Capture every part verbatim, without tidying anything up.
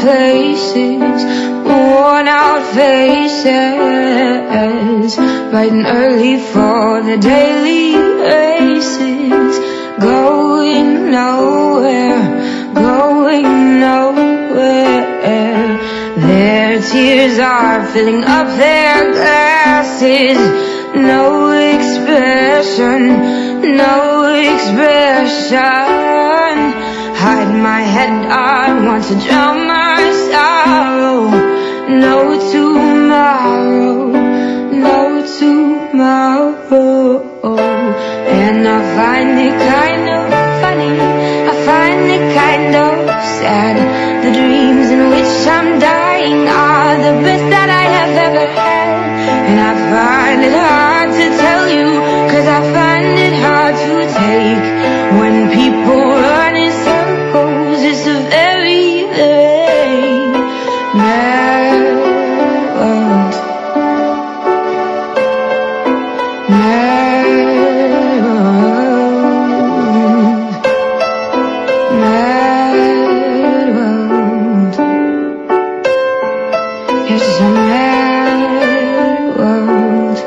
places, worn out faces, bright and early for the daily races, going nowhere, going nowhere. Their tears are filling up their glasses, no expression, no expression. Hide my head, I want to drown my sorrow. No tomorrow, no tomorrow. And I find it kind of funny, I find it kind of sad. The dreams in which I'm dying are the best that I have ever had. And I find it hard to tell you, cause I find it hard to take. When people run in circles, it's a very, very mad world. Mad world. Mad world. It's a mad world.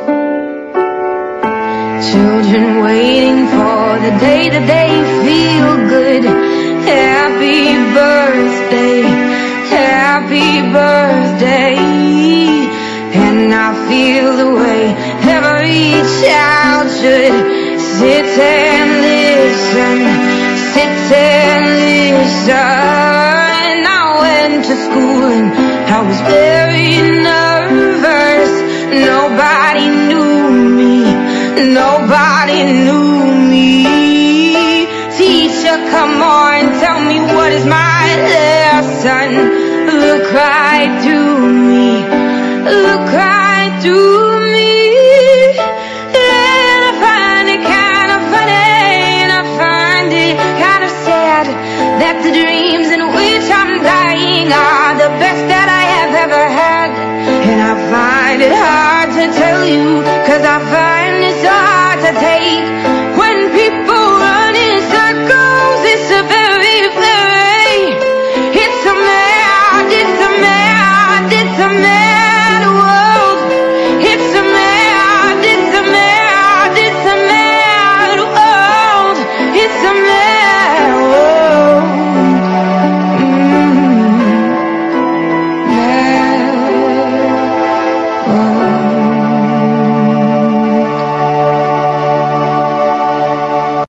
Children waiting for the day that they feel good. Happy birthday, happy birthday. And I feel the way every child should sit and listen, sit and listen. I went to school and I was very nervous. Nobody knew me, nobody knew me. Teacher, come on, tell me what is my lesson. Look right through me, look right through me. And I find it kind of funny, and I find it kind of sad that the dreams in which I'm dying are the best that I have ever had. And I find it hard to tell you, cause I find